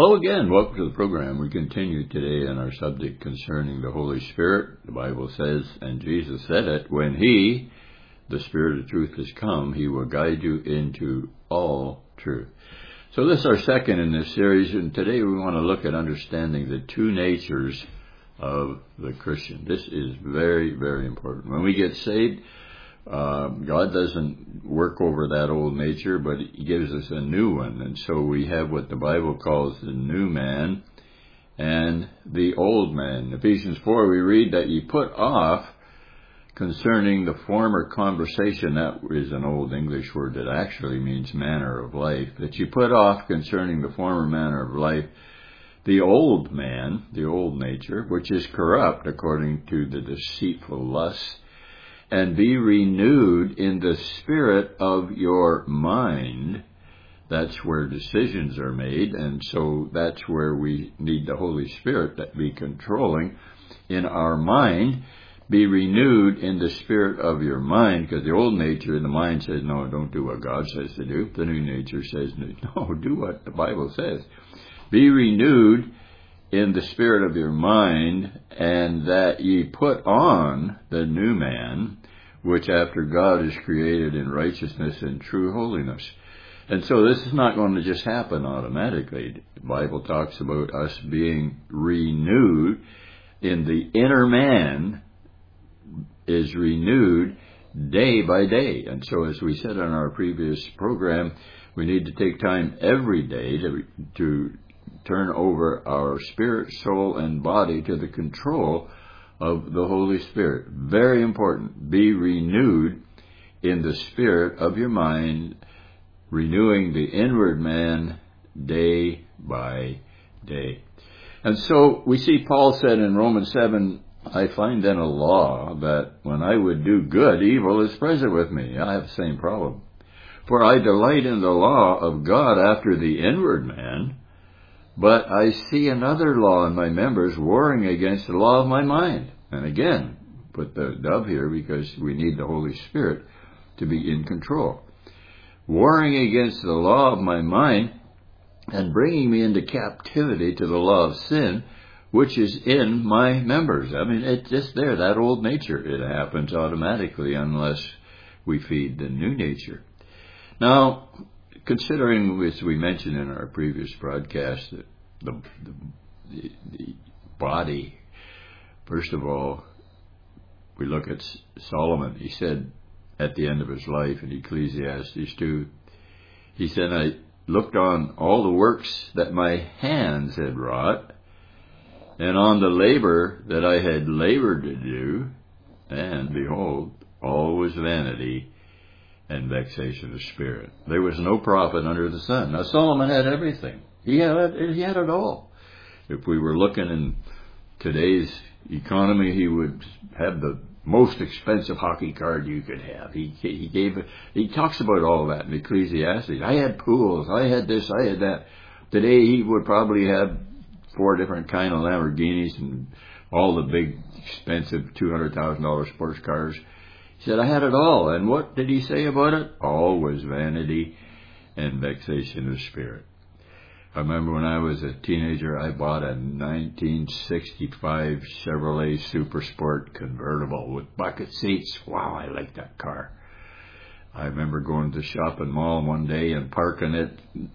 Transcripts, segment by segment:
Hello again. Welcome to the program. We continue today on our subject concerning the Holy Spirit. The Bible says, and Jesus said it, when He, the Spirit of truth, has come, He will guide you into all truth. So this is our second in this series, and today we want to look at understanding the two natures of the Christian. This is very, very important. When we get saved, God doesn't work over that old nature, but He gives us a new one. And so we have what the Bible calls the new man and the old man. In Ephesians 4, we read that ye put off concerning the former conversation. That is an old English word that actually means manner of life. That you put off concerning the former manner of life the old man, the old nature, which is corrupt according to the deceitful lusts, and be renewed in the spirit of your mind. That's where decisions are made, and so that's where we need the Holy Spirit to be controlling in our mind. Be renewed in the spirit of your mind, because the old nature in the mind says, no, don't do what God says to do. The new nature says, no, do what the Bible says. Be renewed in the spirit of your mind, and that ye put on the new man, which after God is created in righteousness and true holiness. And so this is not going to just happen automatically. The Bible talks about us being renewed in the inner man is renewed day by day. And so as we said on our previous program, we need to take time every day to turn over our spirit, soul, and body to the control of the Holy Spirit. Very important. Be renewed in the spirit of your mind, renewing the inward man day by day. And so we see Paul said in Romans 7, I find then a law that when I would do good, evil is present with me. I have the same problem. For I delight in the law of God after the inward man, but I see another law in my members warring against the law of my mind. And again, put the dove here because we need the Holy Spirit to be in control. Warring against the law of my mind and bringing me into captivity to the law of sin, which is in my members. I mean, it's just there, that old nature. It happens automatically unless we feed the new nature. Now, considering, as we mentioned in our previous broadcast, the body, first of all, we look at Solomon. He said at the end of his life in Ecclesiastes 2, he said, I looked on all the works that my hands had wrought, and on the labor that I had labored to do, and behold, all was vanity and vexation of spirit. There was no profit under the sun. Now Solomon had everything. He had it all. If we were looking in today's economy, he would have the most expensive hockey card you could have. He talks about all that in Ecclesiastes. I had pools. I had this. I had that. Today he would probably have 4 different kind of Lamborghinis and all the big expensive $200,000 sports cars. He said, I had it all. And what did he say about it? All was vanity and vexation of spirit. I remember when I was a teenager, I bought a 1965 Chevrolet Super Sport convertible with bucket seats. Wow, I like that car. I remember going to the shopping mall one day and parking it,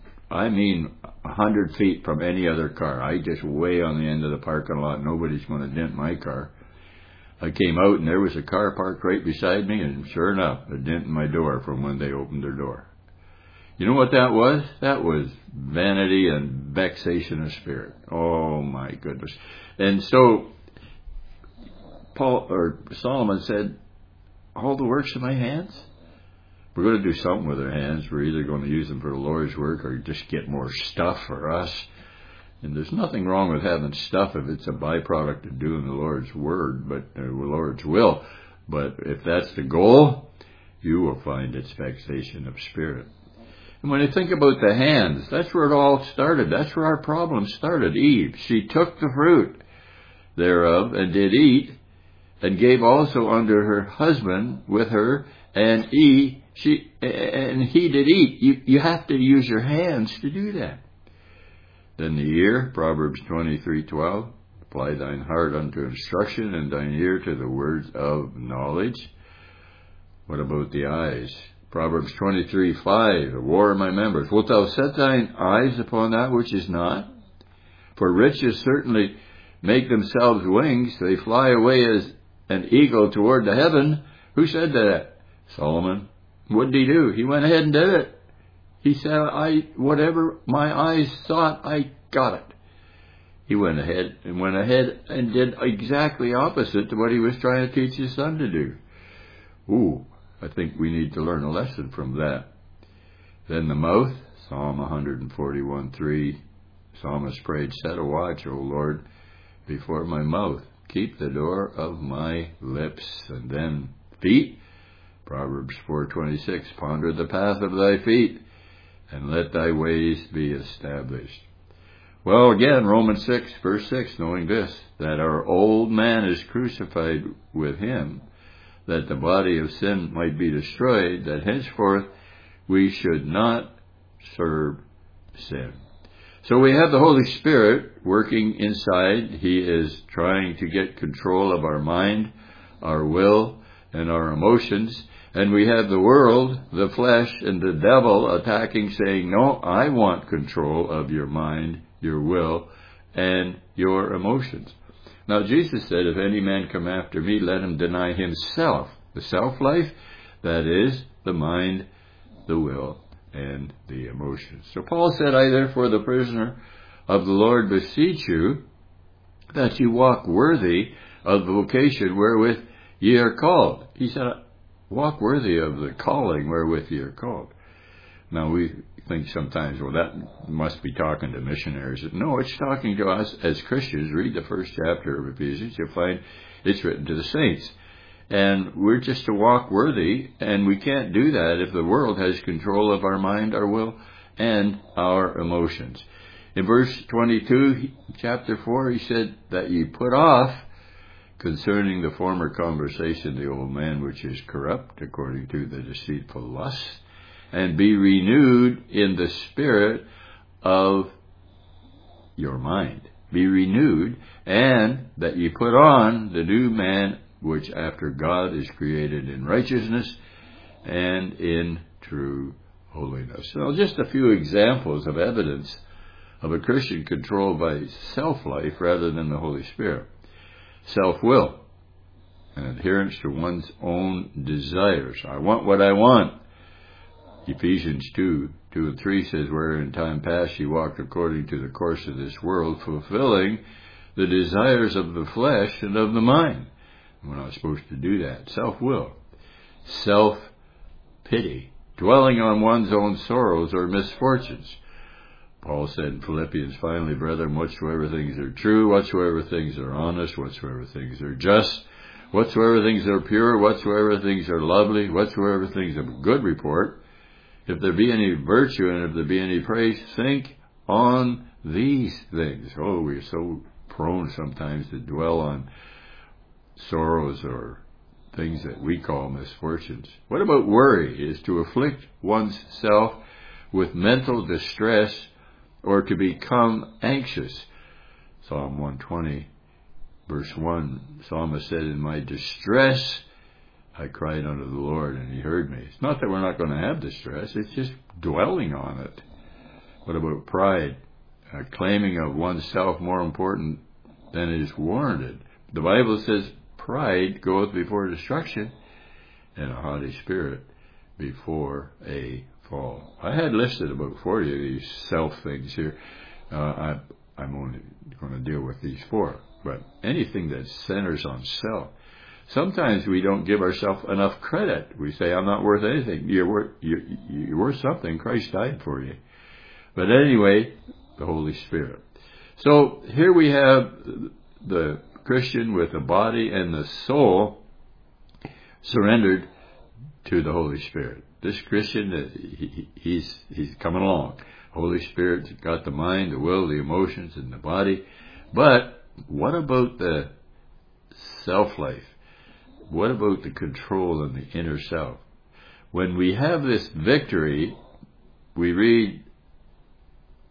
100 feet from any other car. I just way on the end of the parking lot. Nobody's going to dent my car. I came out and there was a car parked right beside me, and sure enough, a dent in my door from when they opened their door. You know what that was? That was vanity and vexation of spirit. Oh my goodness. And so Solomon said, all the works of my hands? We're going to do something with our hands. We're either going to use them for the Lord's work or just get more stuff for us. And there's nothing wrong with having stuff if it's a byproduct of doing the Lord's word, but the Lord's will. But if that's the goal, you will find it's vexation of spirit. And when you think about the hands, that's where it all started. That's where our problem started. Eve, she took the fruit thereof and did eat, and gave also unto her husband with her, and he did eat. You have to use your hands to do that. Then the ear, Proverbs 23:12, apply thine heart unto instruction, and thine ear to the words of knowledge. What about the eyes? Proverbs 23:5, a war in my members. Wilt thou set thine eyes upon that which is not? For riches certainly make themselves wings. They fly away as an eagle toward the heaven. Who said that? Solomon. What did he do? He went ahead and did it. He said, whatever my eyes thought, I got it. He went ahead and did exactly opposite to what he was trying to teach his son to do. Ooh, I think we need to learn a lesson from that. Then the mouth, Psalm 141:3, psalmist prayed, set a watch, O Lord, before my mouth. Keep the door of my lips. And then feet, Proverbs 4:26, ponder the path of thy feet, and let thy ways be established. Well, again, Romans 6, verse 6, knowing this, that our old man is crucified with him, that the body of sin might be destroyed, that henceforth we should not serve sin. So we have the Holy Spirit working inside. He is trying to get control of our mind, our will, and our emotions. And we have the world, the flesh, and the devil attacking, saying, no, I want control of your mind, your will, and your emotions. Now, Jesus said, if any man come after me, let him deny himself. The self-life, that is, the mind, the will, and the emotions. So Paul said, I therefore, the prisoner of the Lord, beseech you that you walk worthy of the vocation wherewith ye are called. He said, walk worthy of the calling wherewith ye are called. Now we think sometimes, well, that must be talking to missionaries. No, it's talking to us as Christians. Read the first chapter of Ephesians. You'll find it's written to the saints. And we're just to walk worthy, and we can't do that if the world has control of our mind, our will, and our emotions. In verse 22, chapter 4, he said that ye put off concerning the former conversation the old man which is corrupt according to the deceitful lusts, and be renewed in the spirit of your mind. Be renewed, and that ye put on the new man which after God is created in righteousness and in true holiness. So just a few examples of evidence of a Christian controlled by self-life rather than the Holy Spirit. Self-will, an adherence to one's own desires. I want what I want. Ephesians 2:2-3 says, where in time past ye walked according to the course of this world, fulfilling the desires of the flesh and of the mind. We're not supposed to do that. Self-will. Self-pity. Dwelling on one's own sorrows or misfortunes. Paul said in Philippians, finally, brethren, whatsoever things are true, whatsoever things are honest, whatsoever things are just, whatsoever things are pure, whatsoever things are lovely, whatsoever things of good report, if there be any virtue and if there be any praise, think on these things. Oh, we're so prone sometimes to dwell on sorrows or things that we call misfortunes. What about worry? Is to afflict one's self with mental distress or to become anxious. Psalm 120, verse 1, psalmist said, in my distress I cried unto the Lord, and he heard me. It's not that we're not going to have distress, it's just dwelling on it. What about pride? Claiming of oneself more important than is warranted. The Bible says, pride goeth before destruction, and a haughty spirit before a fall. I had listed about 40 of these self things here. I'm only going to deal with these 4. But anything that centers on self. Sometimes we don't give ourselves enough credit. We say, I'm not worth anything. You're worth something. Christ died for you. But anyway, the Holy Spirit. So here we have the Christian with the body and the soul surrendered to the Holy Spirit. This Christian, he's coming along. Holy Spirit's got the mind, the will, the emotions, and the body. But what about the self-life? What about the control in the inner self? When we have this victory, we read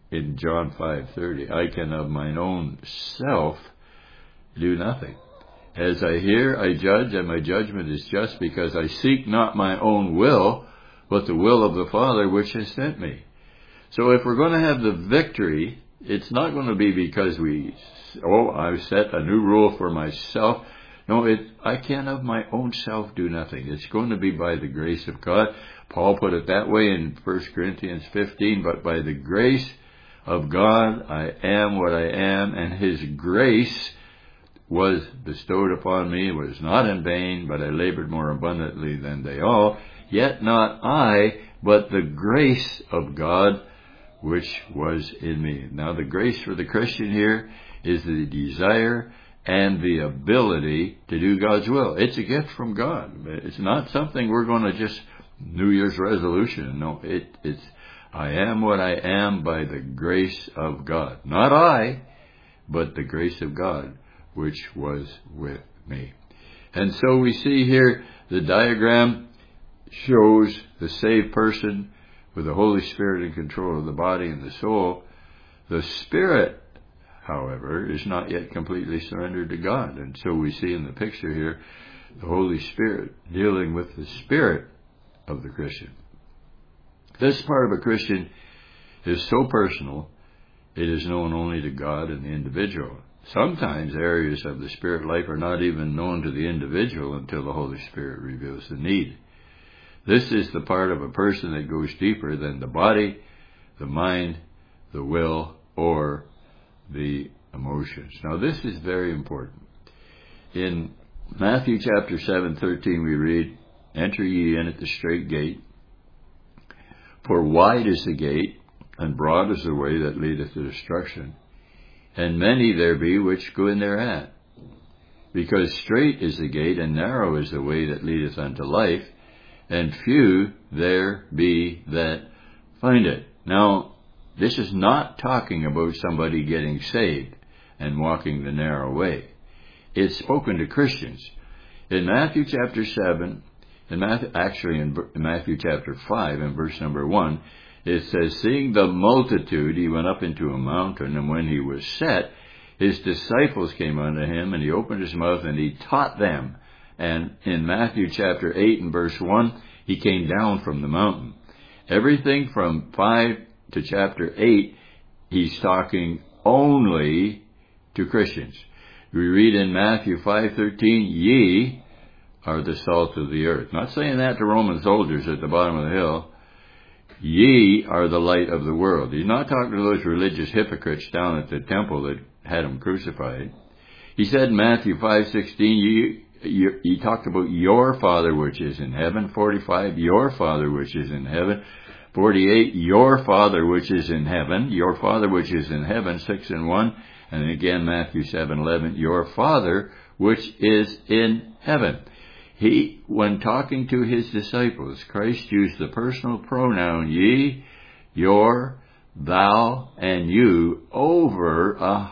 in John 5:30, I can of mine own self do nothing. As I hear, I judge, and my judgment is just, because I seek not my own will, but the will of the Father which has sent me. So if we're going to have the victory, it's not going to be because I've set a new rule for myself. No, I can of my own self do nothing. It's going to be by the grace of God. Paul put it that way in 1 Corinthians 15, but by the grace of God I am what I am, and His grace was bestowed upon me. It was not in vain, but I labored more abundantly than they all. Yet not I, but the grace of God which was in me. Now the grace for the Christian here is the desire and the ability to do God's will. It's a gift from God. It's not something we're going to just New Year's resolution. No, it's I am what I am by the grace of God. Not I, but the grace of God which was with me. And so we see here the diagram shows the saved person with the Holy Spirit in control of the body and the soul. The Spirit, however, is not yet completely surrendered to God. And so we see in the picture here the Holy Spirit dealing with the spirit of the Christian. This part of a Christian is so personal, it is known only to God and the individual. Sometimes areas of the spirit life are not even known to the individual until the Holy Spirit reveals the need. This is the part of a person that goes deeper than the body, the mind, the will, or the emotions. Now this is very important. In Matthew chapter 7:13 we read, Enter ye in at the strait gate, for wide is the gate, and broad is the way that leadeth to destruction, and many there be which go in thereat. Because strait is the gate, and narrow is the way that leadeth unto life, and few there be that find it. Now, this is not talking about somebody getting saved and walking the narrow way. It's spoken to Christians. In Matthew chapter 7, in Matthew chapter 5, in verse number 1, it says, Seeing the multitude, he went up into a mountain, and when he was set, his disciples came unto him, and he opened his mouth, and he taught them. And in Matthew chapter 8 and verse 1, he came down from the mountain. Everything from 5 to chapter 8, he's talking only to Christians. We read in Matthew 5:13, Ye are the salt of the earth. Not saying that to Roman soldiers at the bottom of the hill. Ye are the light of the world. He's not talking to those religious hypocrites down at the temple that had him crucified. He said in Matthew 5:16, he talked about your Father which is in heaven. 45, your Father which is in heaven. 48, your Father which is in heaven. Your Father which is in heaven, 6 and 1. And again, Matthew 7:11, your Father which is in heaven. When talking to his disciples, Christ used the personal pronoun ye, your, thou, and you over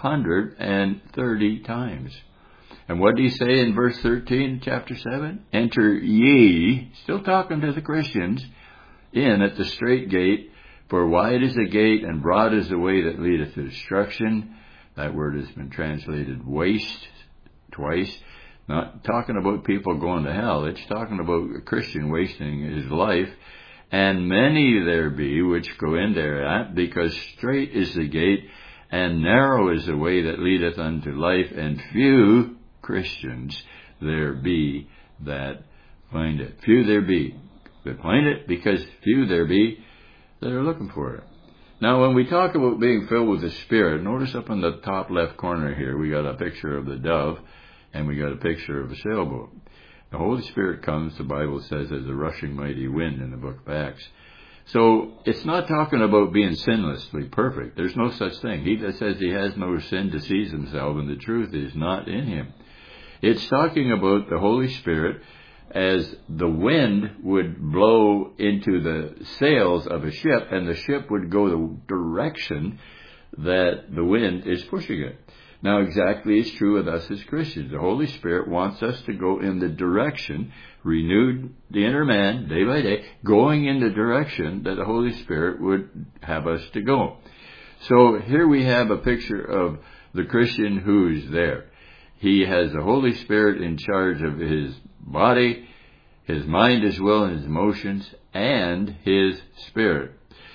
130 times. And what did he say in verse 13, chapter 7? Enter ye, still talking to the Christians, in at the strait gate, for wide is the gate, and broad is the way that leadeth to destruction. That word has been translated waste twice. Not talking about people going to hell. It's talking about a Christian wasting his life. And many there be which go in thereat, because strait is the gate, and narrow is the way that leadeth unto life, and few Christians there be that find it. Few there be that find it, because few there be that are looking for it. Now, when we talk about being filled with the Spirit, notice up in the top left corner here, we got a picture of the dove, and we got a picture of a sailboat. The Holy Spirit comes, the Bible says, as a rushing mighty wind in the book of Acts. So it's not talking about being sinlessly perfect. There's no such thing. He that says he has no sin deceives himself, and the truth is not in him. It's talking about the Holy Spirit as the wind would blow into the sails of a ship, and the ship would go the direction that the wind is pushing it. Now, exactly is true with us as Christians. The Holy Spirit wants us to go in the direction, renewed the inner man day by day, going in the direction that the Holy Spirit would have us to go. So here we have a picture of the Christian who's there. He has the Holy Spirit in charge of his body, his mind, his will, and his emotions, and his spirit.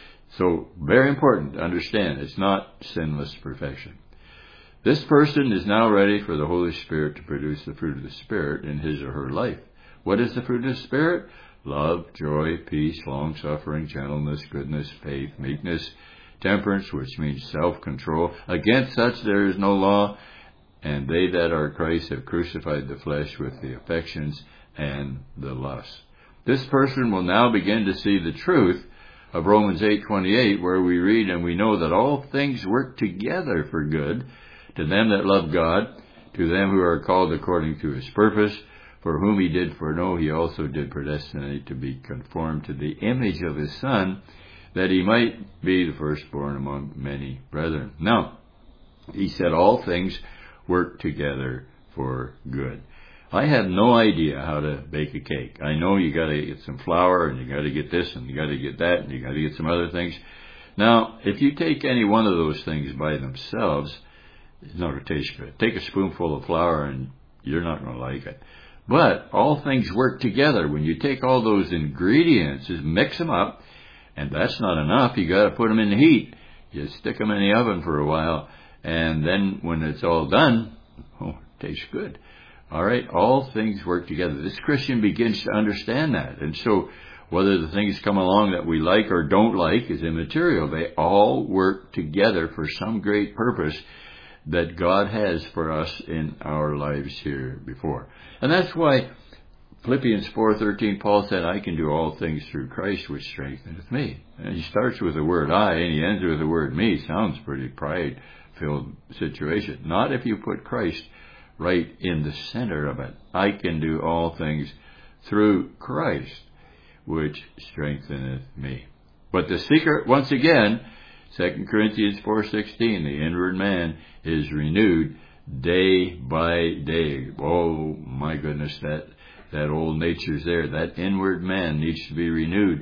So very important to understand, it's not sinless perfection. This person is now ready for the Holy Spirit to produce the fruit of the Spirit in his or her life. What is the fruit of the Spirit? Love, joy, peace, long-suffering, gentleness, goodness, faith, meekness, temperance, which means self-control. Against such there is no law, and they that are Christ have crucified the flesh with the affections and the lusts. This person will now begin to see the truth of Romans 8:28, where we read, and we know that all things work together for good to them that love God, to them who are called according to his purpose, for whom he did foreknow, he also did predestinate to be conformed to the image of his Son, that he might be the firstborn among many brethren. Now, he said all things work together for good. I have no idea how to bake a cake. I know you got to get some flour, and you got to get this, and you got to get that, and you got to get some other things. Now, if you take any one of those things by themselves, it's not going to taste good. Take a spoonful of flour, and you're not going to like it. But all things work together. When you take all those ingredients, just mix them up, and that's not enough. You got to put them in the heat. You stick them in the oven for a while, and then when it's all done, it tastes good. All right, all things work together. This Christian begins to understand that. And so whether the things come along that we like or don't like is immaterial. They all work together for some great purpose that God has for us in our lives here before. And that's why Philippians 4:13, Paul said, I can do all things through Christ which strengtheneth me. And he starts with the word I and he ends with the word me. Sounds pretty pride-filled situation. Not if you put Christ right in the center of it. I can do all things through Christ which strengtheneth me. But the secret, once again, 2 Corinthians 4:16, the inward man is renewed day by day. Oh my goodness, that old nature's there. That inward man needs to be renewed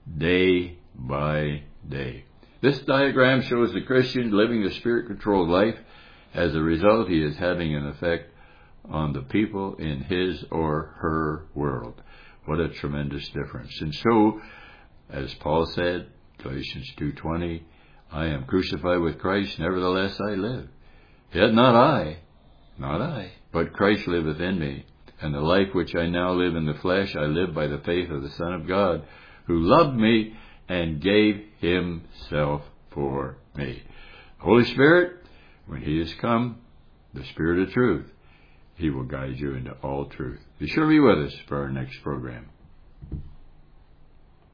day by day. This diagram shows the Christian living the Spirit-controlled life. As a result, he is having an effect on the people in his or her world. What a tremendous difference. And so, as Paul said, Galatians 2:20, I am crucified with Christ, nevertheless I live. Yet not I, but Christ liveth in me. And the life which I now live in the flesh, I live by the faith of the Son of God, who loved me and gave himself for me. Holy Spirit, when he has come, the Spirit of truth, he will guide you into all truth. Be sure to be with us for our next program.